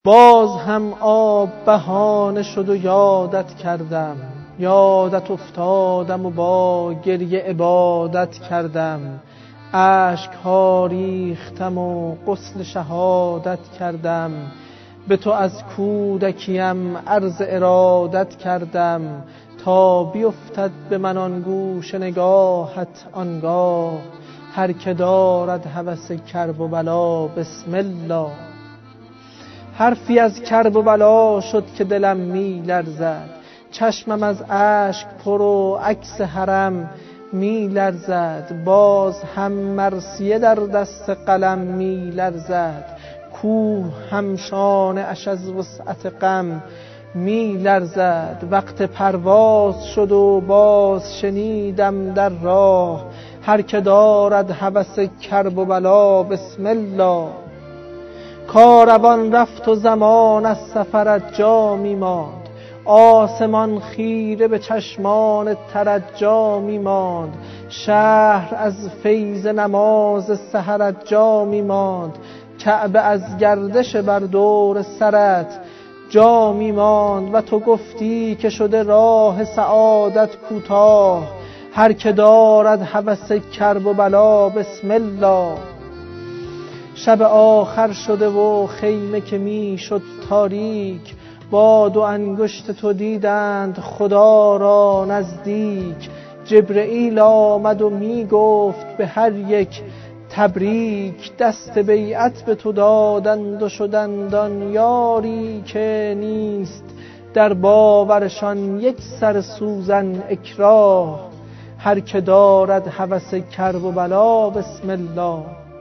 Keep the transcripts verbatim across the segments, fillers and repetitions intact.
باز هم آب بهانه شد و یادت کردم، یادت افتادم و با گریه عبادت کردم. اشک ها ریختم و غسل شهادت کردم، به تو از کودکیم عرض ارادت کردم. تا بیفتد به من آن گوش نگاهت آنگاه، هر که دارد هوس کرب و بلا بسم الله. حرفی از کرب و بلا شد که دلم می لرزد، چشمم از اشک پر و عکس حرم می لرزد. باز هم مرثیه در دست قلم می لرزد، کوه هم شانه اش از وسعت غم می لرزد. وقت پرواز شد و باز شنیدم در راه، هر که دارد هوس کرب و بلا بسم الله. کاروان رفت و زمان از سفرت جا می ماند، آسمان خیره به چشمان ترت جا می ماند. شهر از فیض نماز سحرت جا می ماند، کعبه از گردش بر دور سرت جا می ماند. و تو گفتی که شده راه سعادت کوتاه، هر که دارد هوس کرب و بلا بسم الله. شب آخر شده و خیمه که می شد تاریک، با دو انگشت تو دیدند خدا را نزدیک. جبرئیل آمد و می گفت به هر یک تبریک، دست بیعت به تو دادند و شدند آن یاری که نیست در باورشان یک سر سوزن اکراه. هر که دارد هوس کرب و بلا بسم الله.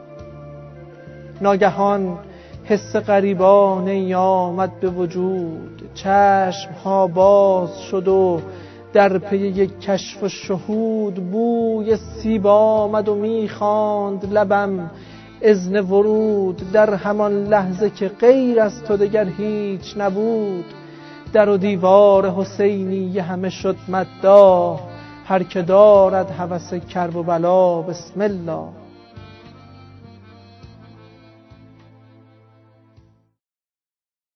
ناگهان حس غریبانه ای آمد به وجود، چشم ها باز شد و در پی یک کشف و شهود. بوی سیب آمد و میخواند لبم اذن ورود، در همان لحظه که غیر از تو دگر هیچ نبود. در و دیوار حسینیه همه شد مداح، هر که دارد هوس کرب و بلا بسم الله.